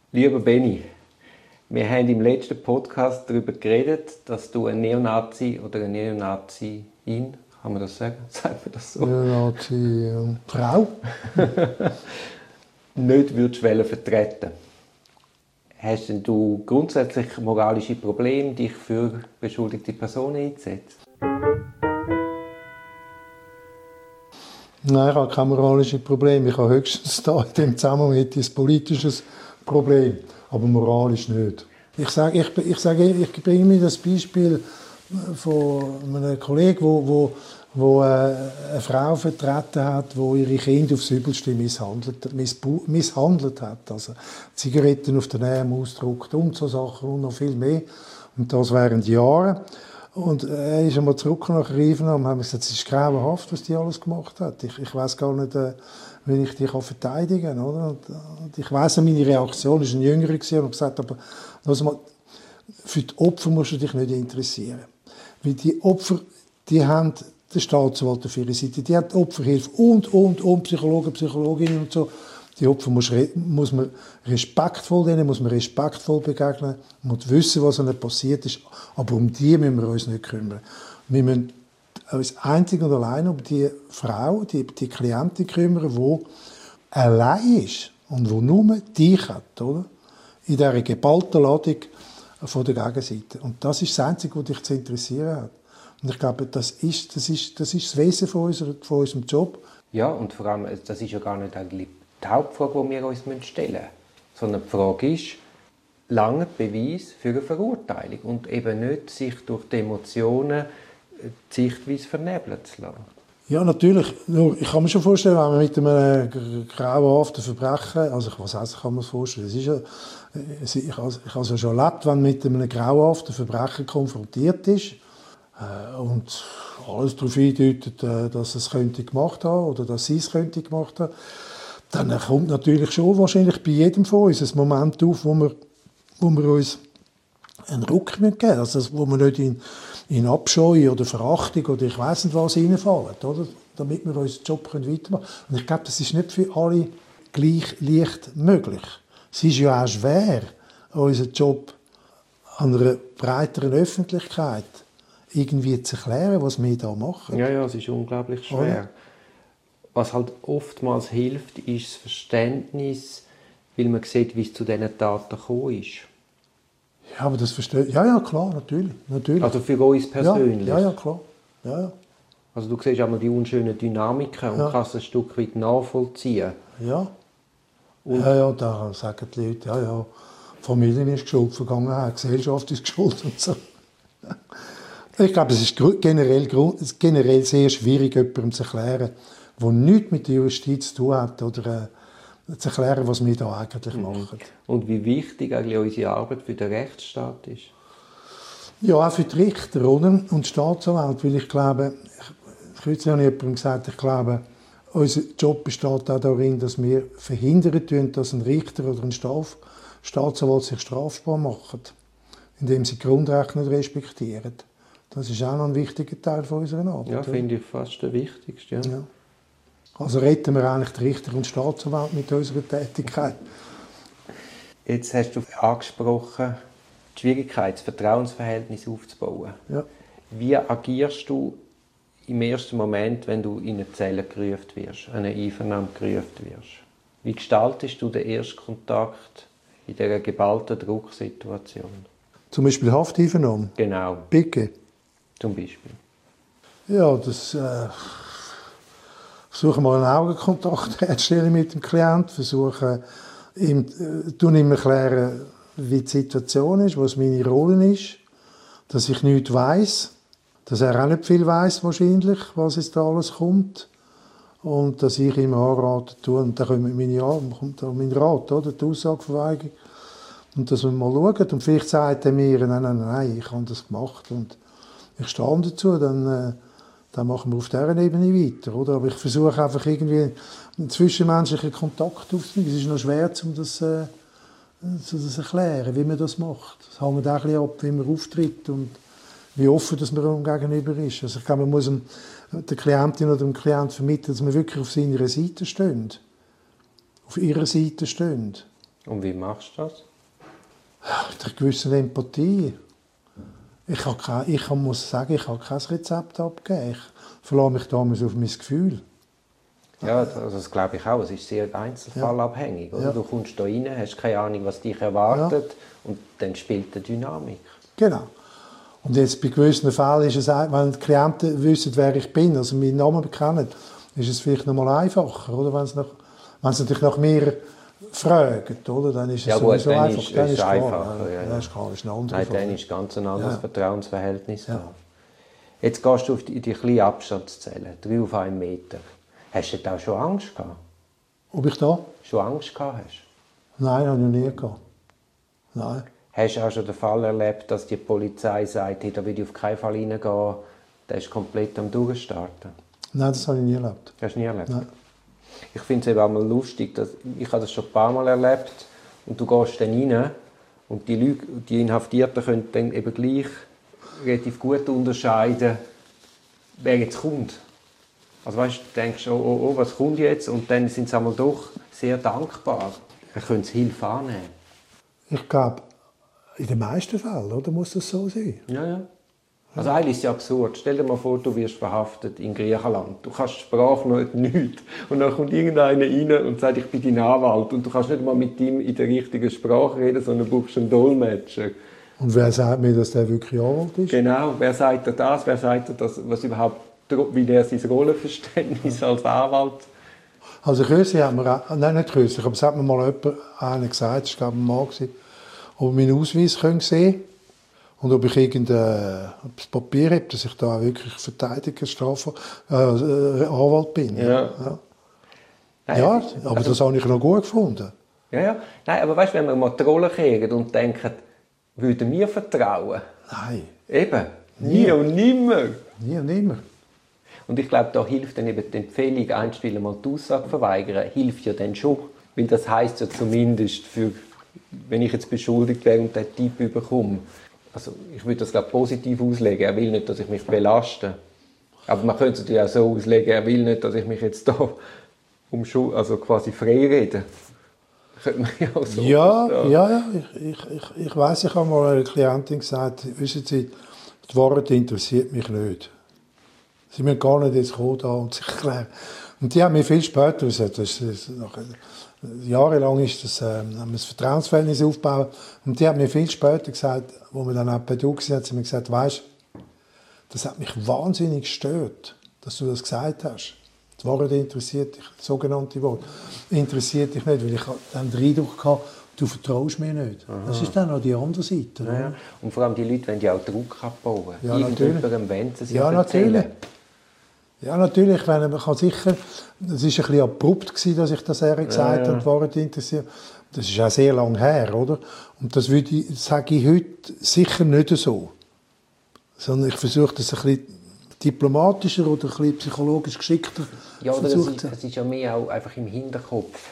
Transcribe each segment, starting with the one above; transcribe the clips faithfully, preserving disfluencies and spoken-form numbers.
Lieber Benni, wir haben im letzten Podcast darüber geredet, dass du ein Neonazi oder eine Neonazin, kann man das sagen? Sagt man das so? Neonazi-Frau? nicht würdest vertreten. Hast denn du grundsätzlich moralische Probleme, dich für beschuldigte Personen einzusetzen? Nein, ich habe keine moralischen Probleme. Ich habe höchstens da in dem Zusammenhang ein politisches Problem, aber moralisch nicht. Ich sage, ich, ich, sage, ich bringe mir das Beispiel von einem Kollegen, wo, wo, wo eine Frau vertreten hat, die ihre Kinder aufs Übelste misshandelt, misshandelt hat. Also Zigaretten auf den Arm ausgedruckt und so Sachen und noch viel mehr. Und das während Jahren. Und er ist einmal zurück nach Riven und haben gesagt, es ist grauenhaft, was die alles gemacht hat. Ich, ich weiß gar nicht, äh, wie ich die verteidigen kann. Oder? Und, und ich weiss, meine Reaktion war ein Jüngerer gewesen, und gesagt, aber mal, für die Opfer musst du dich nicht interessieren. Weil die Opfer, die haben den Staatsanwalt auf ihrer Seite, die haben Opferhilfe und, und, und, Psychologen, Psychologinnen und so. Die Opfer muss, muss man respektvoll denen, muss man respektvoll begegnen, man muss wissen, was ihnen passiert ist, aber um die müssen wir uns nicht kümmern. Wir müssen uns einzig und allein um die Frau, die, die Klientin kümmern, die allein ist und die nur dich hat, oder? In dieser geballten Ladung von der Gegenseite. Und das ist das Einzige, was dich zu interessieren hat. Und ich glaube, das ist das, ist, das, ist das Wesen von, unserer, von unserem Job. Ja, und vor allem, das ist ja gar nicht eigentlich die Hauptfrage, die wir uns stellen müssen. Sondern die Frage ist, lange Beweis für eine Verurteilung und eben nicht sich durch die Emotionen die Sichtweise vernebeln zu lassen. Ja, natürlich. Nur, ich kann mir schon vorstellen, wenn man mit einem grauenhaften Verbrechen, also was heißt, ich kann mir das vorstellen, es ist ja, ich habe es ja schon erlebt, wenn man mit einem grauenhaften Verbrechen konfrontiert ist äh, und alles darauf hindeutet, äh, dass es könnte gemacht haben oder dass sie es könnte gemacht haben, dann kommt natürlich schon wahrscheinlich bei jedem von uns ein Moment auf, wo wir, wo wir uns einen Ruck geben müssen. Also wo wir nicht in, in Abscheu oder Verachtung oder ich weiss nicht was reinfallen, oder? Damit wir unseren Job weitermachen können. Und ich glaube, das ist nicht für alle gleich leicht möglich. Es ist ja auch schwer, unseren Job an einer breiteren Öffentlichkeit irgendwie zu erklären, was wir hier machen. Ja, ja, es ist unglaublich schwer. Oder? Was halt oftmals hilft, ist das Verständnis, weil man sieht, wie es zu diesen Taten gekommen ist. Ja, aber das versteht. Ja, ja, klar, natürlich, natürlich. Also für uns persönlich. Ja, ja, ja klar. Ja, ja. Also du siehst einmal die unschönen Dynamiken und ja. kannst ein Stück weit nachvollziehen. Ja. Und ja, ja, da sagen die Leute, ja, ja, Familie ist schuld, Vergangenheit, Gesellschaft ist schuld und so. Ich glaube, es ist generell, generell sehr schwierig, jemandem zu erklären, der nichts mit der Justiz zu tun hat, oder äh, zu erklären, was wir da eigentlich mhm. machen. Und wie wichtig eigentlich unsere Arbeit für den Rechtsstaat ist? Ja, auch für die Richter, oder? Und die Staatsanwälte, weil ich glaube, ich, kürzlich habe ich jemandem gesagt, ich glaube, unser Job besteht auch darin, dass wir verhindern tun, dass ein Richter oder ein Staat, Staatsanwalt sich strafbar machen, indem sie die Grundrechte nicht respektieren. Das ist auch noch ein wichtiger Teil von unserer Arbeit. Ja, finde ich fast der wichtigste. Ja. Ja. Also retten wir eigentlich die Richter und Staatsanwalt mit unserer Tätigkeit. Jetzt hast du angesprochen, die Schwierigkeit, das Vertrauensverhältnis aufzubauen. Ja. Wie agierst du im ersten Moment, wenn du in eine Zelle gerufen wirst, eine Einvernahme gerufen wirst? Wie gestaltest du den ersten Kontakt in dieser geballten Drucksituation? Zum Beispiel Hafteinvernahme? Genau. Picke? Zum Beispiel. Ja, das... Äh versuche mal einen Augenkontakt herzustellen mit dem Klienten, versuche ihm, äh, ihm erklären, wie die Situation ist, was meine Rolle ist, dass ich nichts weiss, dass er auch nicht viel weiss wahrscheinlich, was jetzt da alles kommt und dass ich ihm anraten tue, und dann kommt meine, kommt auch mein Rat, oder, die Aussageverweigerung, und dass wir mal schauen und vielleicht sagt er mir, nein, nein, nein, ich habe das gemacht und ich stehe dazu, dann äh, dann machen wir auf dieser Ebene weiter. Oder? Aber ich versuche einfach irgendwie einen zwischenmenschlichen Kontakt aufzunehmen. Es ist noch schwer, um das, äh, zu das erklären, wie man das macht. Das hängt auch ein bisschen ab, wie man auftritt und wie offen dass man ihm gegenüber ist. Also ich glaube, man muss dem, der Klientin oder dem Klienten vermitteln, dass man wirklich auf seiner Seite steht. Auf ihrer Seite steht. Und wie machst du das? Mit einer gewissen Empathie. Ich, habe kein, ich muss sagen, ich habe kein Rezept abgegeben. Ich verlasse mich damals auf mein Gefühl. Ja, also das glaube ich auch. Es ist sehr einzelfallabhängig. Oder? Ja. Du kommst da rein, hast keine Ahnung, was dich erwartet, ja. Und dann spielt die Dynamik. Genau. Und jetzt bei gewissen Fällen ist es, wenn die Klienten wissen, wer ich bin, also meinen Namen kennen, ist es vielleicht noch mal einfacher, oder? Wenn sie, nach, wenn sie natürlich nach mir fragen, oder? Dann ist es ja, sowieso gut, dann einfach. Ist, dann ist ist einfacher. klar. Ja, ja. Das ist klar, das ist eine andere Nein, Frage. dann ist ganz ein anderes ja. Vertrauensverhältnis da. Ja. Jetzt gehst du auf die, die kleine Abstandszelle, drei auf einen Meter. Hast du da auch schon Angst gehabt? Ob ich da? Schon Angst gehabt hast? Nein, habe ich noch nie gehabt. Nein. Hast du auch schon den Fall erlebt, dass die Polizei sagt, hey, da will ich auf keinen Fall reingehen, der ist komplett am Durchstarten? Nein, das habe ich nie erlebt. Hast du nie erlebt? Nein. Ich finde es eben auch mal lustig, dass ich habe das schon ein paar Mal erlebt und du gehst dann rein und die Leute, die Inhaftierten können dann eben gleich relativ gut unterscheiden, wer jetzt kommt. Also weißt, du denkst, oh, oh, oh, was kommt jetzt? Und dann sind sie einmal doch sehr dankbar. Dann können sie Hilfe annehmen. Ich glaube, in den meisten Fällen, oder, muss das so sein. Ja, ja. Also eigentlich ist es ja absurd. Stell dir mal vor, du wirst verhaftet in Griechenland. Du kannst die Sprache noch nicht. Und dann kommt irgendeiner rein und sagt, ich bin dein Anwalt. Und du kannst nicht mal mit ihm in der richtigen Sprache reden, sondern brauchst einen Dolmetscher. Und wer sagt mir, dass der wirklich Anwalt ist? Genau. Wer sagt dir das? Wer sagt dir das, was überhaupt, wie der sein Rollenverständnis als Anwalt? Also kürzlich hat mir, nein, nicht kürzlich, aber es hat mir mal jemand einer gesagt, das war glaube ich ein Mann, ob ich meinen Ausweis sehen können und ob ich irgendein Papier habe, dass ich da wirklich Verteidiger, Strafe, äh, Anwalt bin. Ja, ja. Nein, ja ist, aber also, das habe ich noch gut gefunden. Ja, ja. Nein, aber weißt du, wenn wir mal die Rolle kriegen und denken, würden wir vertrauen? Nein. Eben, nie, nie und nimmer. Nie und nimmer. Und ich glaube, da hilft dann eben die Empfehlung, einstweilen mal die Aussage verweigern, hilft ja dann schon. Weil das heisst ja zumindest, für, wenn ich jetzt beschuldigt wäre und diesen Tipp bekomme, also ich würde das glaube positiv auslegen, er will nicht, dass ich mich belaste. Aber man könnte es natürlich auch so auslegen, er will nicht, dass ich mich jetzt da um Schuld, also quasi frei rede. Könnte man ja auch so Ja, verstehen. ja, ja. Ich, ich, ich, ich weiss, ich habe mal einer Klientin gesagt, wissen Sie, die Wahrheit interessiert mich nicht. Sie müssen gar nicht jetzt kommen da und sich erklären. Und die haben mir viel später gesagt, das ist, nach, jahrelang ist das, ähm, haben wir das Vertrauensverhältnis aufgebaut. Und die haben mir viel später gesagt, wo wir dann auch bei du waren, hat sie mir gesagt, weisst, das hat mich wahnsinnig gestört, dass du das gesagt hast. Die Wahrheit interessiert dich, das sogenannte Wort, interessiert dich nicht, weil ich dann den Eindruck hatte, du vertraust mir nicht. Aha. Das ist dann auch die andere Seite. Ja, ja. Und vor allem die Leute wollen ja auch Druck abbauen. Ja, Irgendjemandem wollen sie ja, erzählen. Natürlich. Ja, natürlich. Wenn, man kann sicher, es war ein bisschen abrupt, dass ich das eher gesagt ja, ja. habe, die Wahrheit interessiert. Das ist auch sehr lange her, oder? Und das würde ich, sage ich heute sicher nicht so. Sondern ich versuche das ein bisschen diplomatischer oder ein bisschen psychologisch geschickter. Ja, oder es ist, es ist ja mehr auch einfach im Hinterkopf.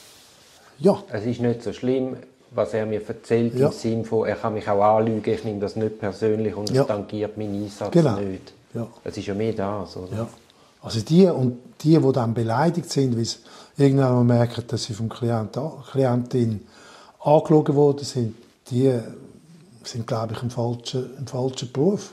Ja. Es ist nicht so schlimm, was er mir erzählt, ja. im Sinne von, er kann mich auch anlügen, ich nehme das nicht persönlich und ja. es tangiert meinen Einsatz genau. nicht. Ja. Es ist ja mehr das, oder? Ja. Also die, und die, die dann beleidigt sind, weil sie irgendwann mal merken, dass sie vom Klient, Klientin angeschaut worden sind, die sind, glaube ich, im falschen, im falschen Beruf.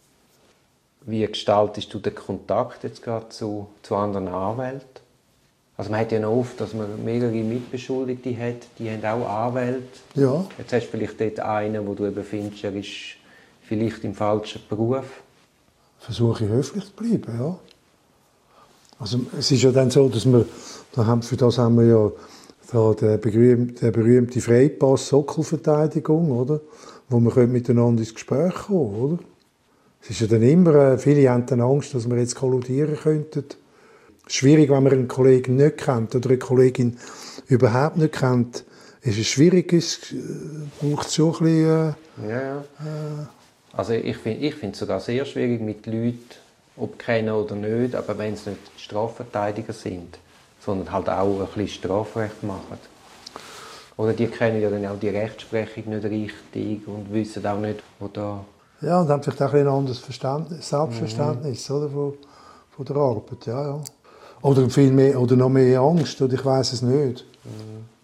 Wie gestaltest du den Kontakt jetzt gerade zu, zu anderen Anwälten? Also man hat ja noch oft, dass man mehrere Mitbeschuldigte hat, die haben auch Anwälte. Ja. Jetzt hast du vielleicht dort einen, wo du eben findest, er ist vielleicht im falschen Beruf. Versuche ich höflich zu bleiben, ja. Also es ist ja dann so, dass wir, da haben, für das haben wir ja da den berühmte, der berühmte Freipass Sockelverteidigung, oder? Wo wir miteinander ins Gespräch kommen, oder? Es ist ja dann immer, viele haben dann Angst, dass wir jetzt kolludieren könnten. Schwierig, wenn man einen Kollegen nicht kennt oder eine Kollegin überhaupt nicht kennt, ist es schwierig, es braucht es schon ein bisschen... Äh, ja, ja. Äh, also ich finde ich es sogar sehr schwierig mit Leuten, ob kennen oder nicht, aber wenn es nicht Strafverteidiger sind, sondern halt auch ein bisschen Strafrecht machen. Oder die kennen ja dann auch die Rechtsprechung nicht richtig und wissen auch nicht, wo da... Ja, und haben vielleicht auch ein anderes Verständnis, Selbstverständnis mhm. oder, von, von der Arbeit. Ja, ja. Oder, viel mehr, oder noch mehr Angst, oder ich weiss es nicht. Mhm.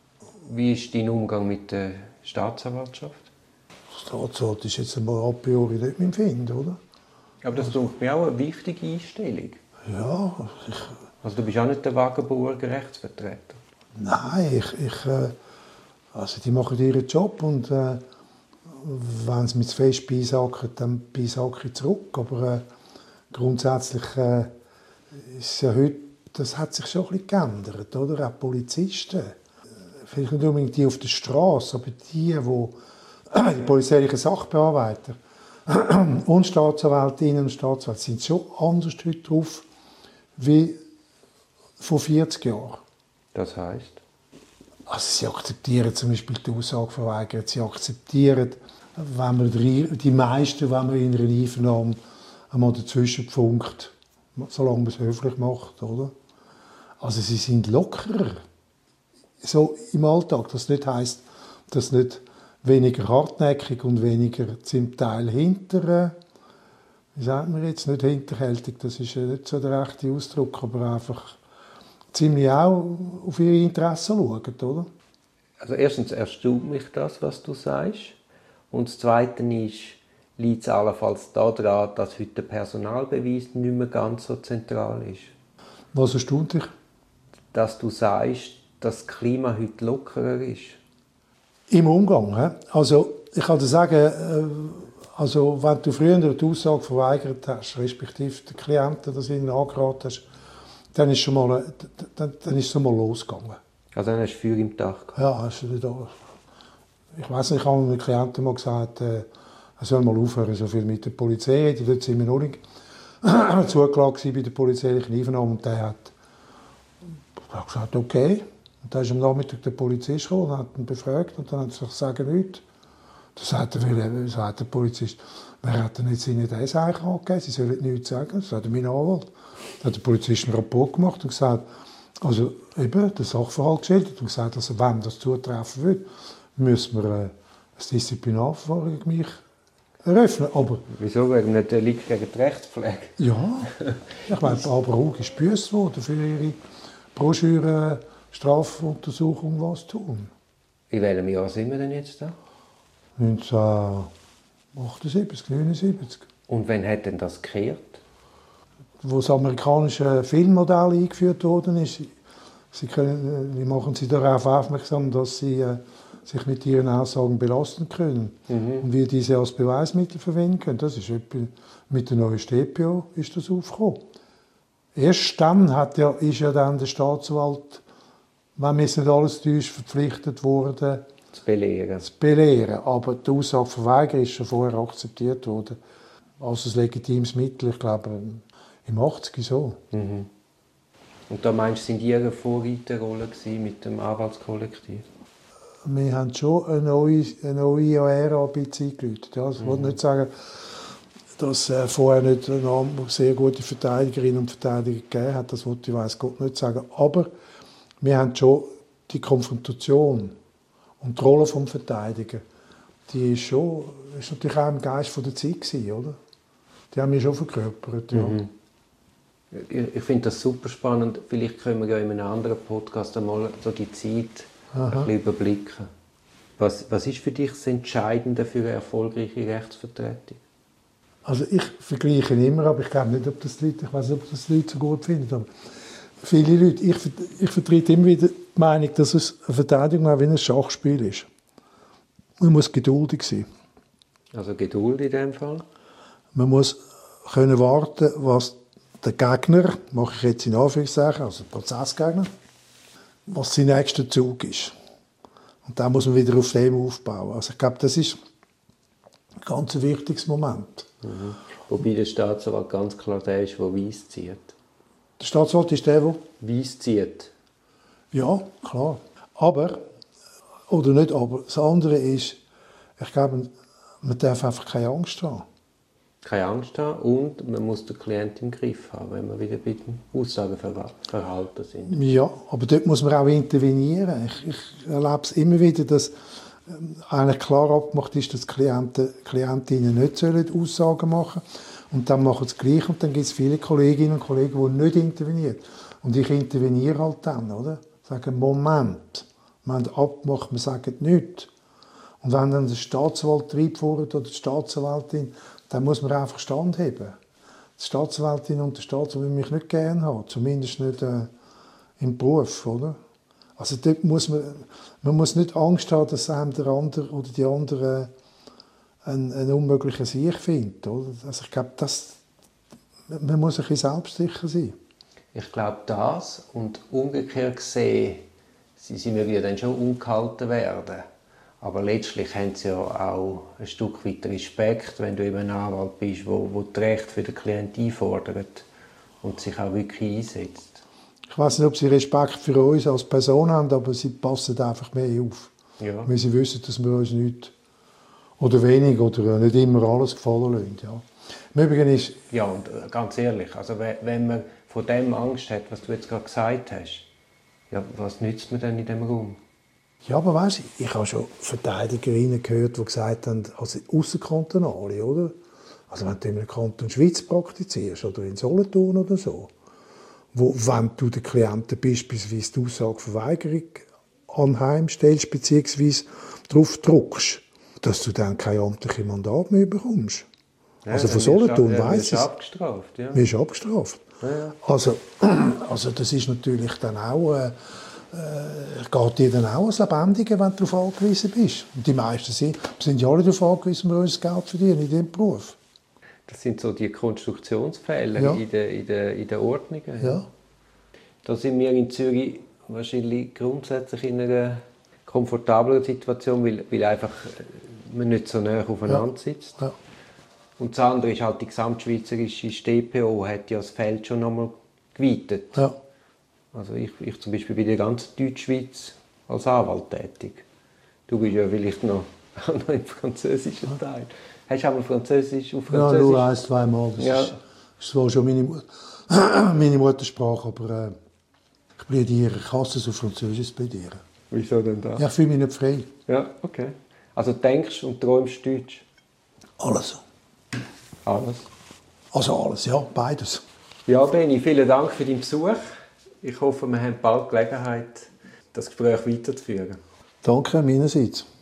Wie ist dein Umgang mit der Staatsanwaltschaft? Die Staatsanwalt ist jetzt einmal a priori nicht mein Find, oder? Aber das also, ist mir auch eine wichtige Einstellung. Ja. Ich, also du bist auch nicht der Wagenburger Rechtsvertreter? Nein, ich, ich, äh, also die machen ihren Job und äh, wenn sie mich zu fest beisacken, dann beisacke ich zurück. Aber äh, grundsätzlich äh, ist ja heute, das hat sich schon ein bisschen geändert, oder? Auch Polizisten. Vielleicht nicht unbedingt die auf der Straße, aber die, die, die polizeilichen Sachbearbeiter und Staatsanwältinnen und Staatsanwälte sind schon anders heute drauf wie vor vierzig Jahren. Das heisst? Also sie akzeptieren zum Beispiel die Aussage verweigert. Sie akzeptieren, wenn man die meisten, wenn man in einer Einvernahme einmal dazwischen funkt, solange man es höflich macht, oder? Also sie sind lockerer. So im Alltag. Das nicht heisst, dass nicht weniger hartnäckig und weniger zum Teil hinter, wie sagt man jetzt, nicht hinterhältig, das ist nicht so der rechte Ausdruck, aber einfach ziemlich auch auf ihre Interessen schauen, oder? Also erstens erstaunt mich das, was du sagst. Und das Zweite ist, liegt es allenfalls daran, dass heute der Personalbeweis nicht mehr ganz so zentral ist. Was erstaunt dich? Dass du sagst, dass das Klima heute lockerer ist. Im Umgang. He? Also ich kann dir sagen, also, wenn du früher die Aussage verweigert hast, respektive den Klienten das ihnen angeraten hast, dann ist schon mal, dann, dann ist es schon mal losgegangen. Also dann hast du Feuer im Dach gehabt? Ja, hast du nicht da. Ich weiss nicht, ich habe einem Klienten mal gesagt, äh, er soll mal aufhören, so viel mit der Polizei reden. Dort sind wir noch nicht zugelassen bei der polizeilichen Einvernahme. Und der hat, hat gesagt, okay. Und dann ist am Nachmittag der Polizist gekommen und hat ihn befragt. Und dann hat er gesagt, sagen nichts. Dann sagt er, sagt der Polizist, wer hat denn jetzt Ihnen das eigentlich angegeben? Sie sollen nichts sagen. Das sagt mein Anwalt. Dann hat der Polizist einen Rapport gemacht und gesagt, also eben, den Sachverhalt geschildert und gesagt, also wenn das zutreffen würde, müssen wir äh, ein Disziplinarverfahren gegen mich eröffnen. Aber, wieso? Wegen einem Delikt gegen die Rechtspflege? Ja. Ich meine, Barbara Hug ist gebüßt worden für ihre Broschüre Strafuntersuchung «Was tun?». In welchem Jahr sind wir denn jetzt da? neunzehnhundertachtundsiebzig, neunundsiebzig. Und wann hat denn das gekehrt? Wo das amerikanische Filmmodell eingeführt worden ist, sie können, wie machen sie darauf aufmerksam, dass sie äh, sich mit ihren Aussagen belasten können mhm. und wie diese als Beweismittel verwenden können. Das ist etwa, mit der neuen S T P O ist das aufgekommen. Erst dann hat ja, ist ja dann der Staatsanwalt, wenn wir nicht alles täuscht, verpflichtet worden, zu belehren. zu belehren. Aber die Aussage verweigern ist schon vorher akzeptiert worden als ein legitimes Mittel. Ich glaube, im achtziger so. Mhm. Und da meinst du, sind die eine Vorreiterrolle mit dem Anwaltskollektiv? Wir haben schon eine neue, eine neue Ära ein bisschen eingeläutet. Ja, ich mhm. will nicht sagen, dass es äh, vorher nicht eine sehr gute Verteidigerinnen und Verteidiger gegeben hat. Das wollte ich weiss Gott nicht sagen. Aber wir haben schon die Konfrontation und die Rolle des Verteidigers, die ist, schon, ist natürlich auch im Geist der Zeit gewesen, oder? Die haben wir schon verkörpert, ja. Mhm. Ich, ich finde das super spannend. Vielleicht können wir ja in einem anderen Podcast einmal so die Zeit Aha. ein bisschen überblicken. Was, was ist für dich das Entscheidende für eine erfolgreiche Rechtsvertretung? Also ich vergleiche immer, aber ich glaube nicht, ob das Leute, ich weiß nicht, ob das die Leute so gut finden. Aber viele Leute, ich, ich vertrete immer wieder die Meinung, dass es eine Verteidigung auch wie ein Schachspiel ist. Man muss geduldig sein. Also Geduld in dem Fall? Man muss können warten, was der Gegner, mache ich jetzt in Anführungszeichen, also der Prozessgegner, was sein nächster Zug ist. Und dann muss man wieder auf dem aufbauen. Also ich glaube, das ist ein ganz wichtiges Moment. Mhm. Wobei der Staatsanwalt ganz klar der ist, der Weiss zieht. Der Staatsanwalt ist der, der Weiss zieht. Ja, klar. Aber, oder nicht aber, das andere ist, ich glaube, man darf einfach keine Angst haben. Keine Angst haben und man muss den Klienten im Griff haben, wenn wir wieder bei dem Aussageverhalten sind. Ja, aber dort muss man auch intervenieren. Ich, ich erlebe es immer wieder, dass eigentlich klar abgemacht ist, dass Klienten, Klientinnen nicht Aussagen machen sollen. Und dann machen sie es gleich und dann gibt es viele Kolleginnen und Kollegen, die nicht intervenieren. Und ich interveniere halt dann, oder? Sage, Moment, Wir haben abgemacht, wir sagen nichts. Und wenn dann der Staatsanwalt reinfährt oder die Staatsanwältin, dann muss man einfach standheben. Die Staatsanwältin und der Staatsanwalt will mich nicht gerne haben, zumindest nicht äh, im Beruf, oder? Also dort muss man, man muss nicht Angst haben, dass einem der andere oder die andere einen, einen unmöglichen Sieg findet, oder? Also ich glaube, das, man muss ein bisschen selbstsicher sein. Ich glaube das und umgekehrt gesehen, sie, sie mögen ja dann schon ungehalten werden. Aber letztlich haben sie ja auch ein Stück weit Respekt, wenn du eben ein Anwalt bist, wo, wo das Recht für den Klienten einfordert und sich auch wirklich einsetzt. Ich weiß nicht, ob sie Respekt für uns als Person haben, aber sie passen einfach mehr auf. Ja. Weil sie wissen, dass wir uns nicht oder wenig oder nicht immer alles gefallen lassen. Ja. Im Übrigen ist... Ja, und ganz ehrlich, also wenn man von dem Angst hat, was du jetzt gerade gesagt hast, ja, was nützt man denn in diesem Raum? Ja, aber weißt du, ich habe schon Verteidigerinnen gehört, die gesagt haben, also ausserkantonale, oder? Also wenn du in einem Kanton Schweiz praktizierst oder in Solothurn oder so, wo, wenn du den Klienten beispielsweise die Aussageverweigerung anheimstellst bzw. darauf drückst, dass du dann kein amtliches Mandat mehr bekommst. Ja, also von Solothurn ja, weiss ich. abgestraft, ja. Man ist abgestraft. Ja, ja. Also, also das ist natürlich dann auch... Äh, Äh, geht dir dann auch als Lebendiger, wenn du darauf angewiesen bist. Und die meisten sind, sind ja alle darauf angewiesen, wir uns Geld verdienen in diesem Beruf. Das sind so die Konstruktionsfehler ja. in den in der, in der Ordnungen. Ja. Da sind wir in Zürich wahrscheinlich grundsätzlich in einer komfortableren Situation, weil, weil einfach man nicht so nah aufeinander ja. sitzt. Ja. Und das andere ist halt, die gesamtschweizerische S T P O hat ja das Feld schon einmal geweitet. Ja. Also ich, ich zum Beispiel bin in der ganzen Deutschschweiz als Anwalt tätig. Du bist ja vielleicht noch, noch im französischen Teil. Hast du auch mal Französisch auf Französisch? Ja, nur ein, zwei Mal. Das ja. ist, ist zwar schon meine, meine Muttersprache, aber äh, ich plädiere, ich hasse es auf Französisch plädieren. Wieso denn das? Ja, ich fühle mich nicht frei. Ja, okay. Also denkst und träumst Deutsch? Alles. Alles? Also alles, ja, beides. Ja, Beni, vielen Dank für deinen Besuch. Ich hoffe, wir haben bald Gelegenheit, das Gespräch weiterzuführen. Danke meinerseits.